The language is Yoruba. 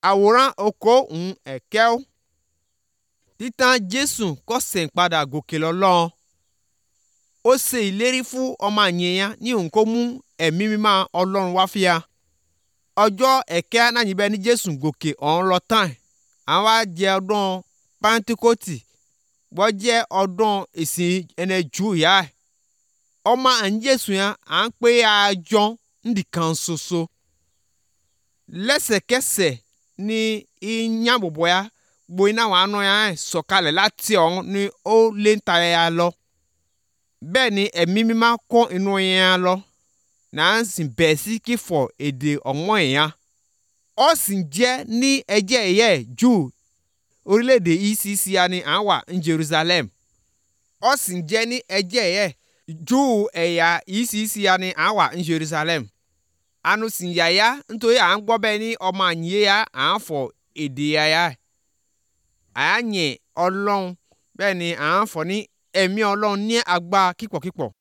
Àwòrán oko ẹ̀kẹ́ ó. Títàn Jésù kó sìn padà gòkè lọ lọ́run. Ó ṣe ìlérí fún ọmọ àyẹ̀yàn ní òun kó mú ẹ̀mí mímọ́ Ọlọ́run wá fìyà. Ọjọ́ ẹ̀kẹ́ náà níbẹ̀ ní Jésù gòkè ọ̀run lọ tán. Àwọn wá jẹ́ ọdún Pẹ́ńtíkọ́tì. Wọ́n jẹ́ ọdún ìsìn ẹni Júù yá. Ọmọ àyìn Jésù yẹn à ń pè àjọ nìkan ṣoṣo. Lẹ́sẹ̀kẹsẹ̀ ni ìyàn bòbò ya gbo iná àwọn àánú ya sọ̀kalẹ̀ láti ọ̀run ni ó lé ń ta ya lọ. Bẹ́ẹ̀ ni ẹ̀mí mímọ́ kó inú yẹn lọ. Náà ń sìn bẹ̀ẹ̀ sí kí fọ̀ èdè ọ̀wọ́n èèyàn. Ó sì jẹ́ ní ẹjẹ́ ẹ̀yẹ́ Júù orílẹ̀-èdè ìsísíya ni à ń wà ní Jerusalem. Ó sì jẹ́ ní ẹjẹ́ ẹ̀yẹ́ Júù ẹ̀yà ìsísíya ni à ń wà ní Jerusalem. Anu sì yàyà nítorí à ń gbọ́ bẹ́ẹ̀ ní ọmọ àyè ya à ń fọ̀ èdè yàyà. À ń yìn Ọlọ́run bẹ́ẹ̀ ni à ń fọ̀ ní ẹ̀mí Ọlọ́run ní agbá kíkọ̀kíkọ̀.